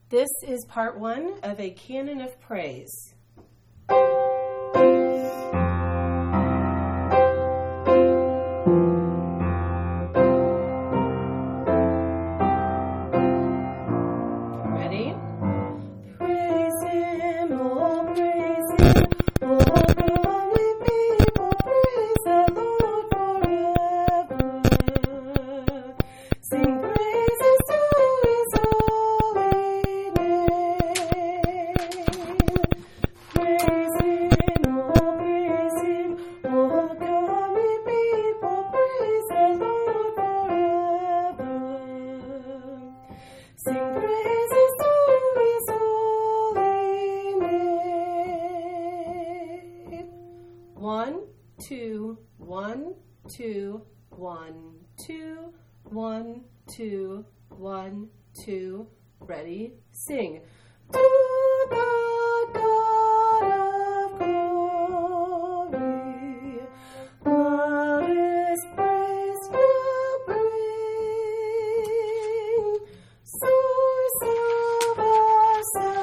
This is part 1 of a canon of praise. Ready? Praise Him, oh praise Him, oh glory people, praise the Lord forever. Sing praises to His holy name. Praise Him, oh glory people, praise the Lord forever. Sing praises to His holy name. 1, 2, 1, 2, 1, 2, 1, 2, 1, 2. Ready? Sing. To the God of glory, let His praise now bring. Source of our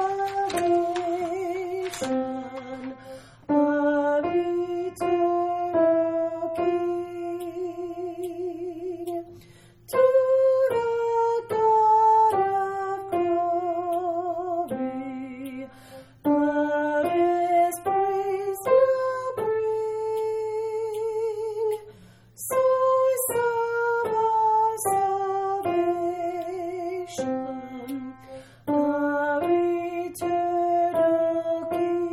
salvation, our eternal King. To the God of glory, let His praise now bring. Source of our salvation, our eternal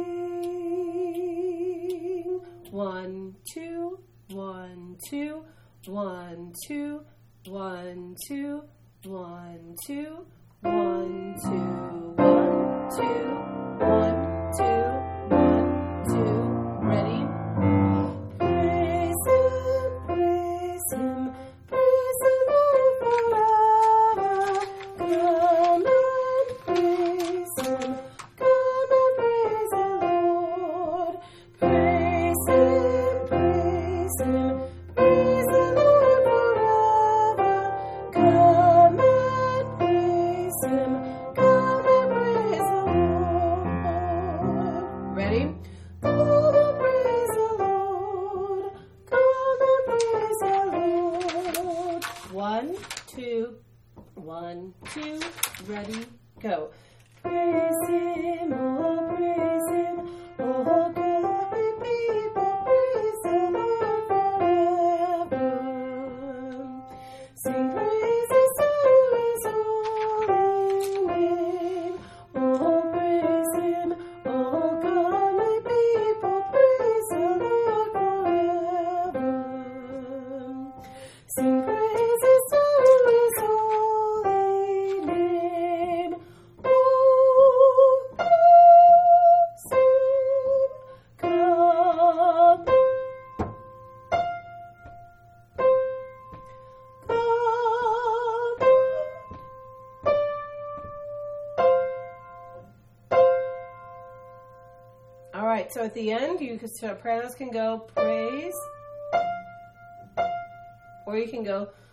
King. 1, 2, 1, 2, 1, 2, 1, 2, 1, 2, 1, 2, 1, 2, 1, 2, 1, 2. Ready? Praise Him, praise Him, praise the Lord forever. Come and praise Him, come and praise the Lord. Praise Him, praise Him, praise the Lord forever. Come and praise Him, come and praise the Lord. Ready? Come and praise the Lord, come and praise the Lord. 1, 2, 1, 2, ready, go. Praise Him, oh praise Him, oh glory people, praise the Lord forever. Sing praises to His holy name. Oh praise Him, oh glory people, praise the Lord forever. Sing praises to His holy name. Oh, praise Him, come. All right, so at the end, sopranos can go praise, or you can go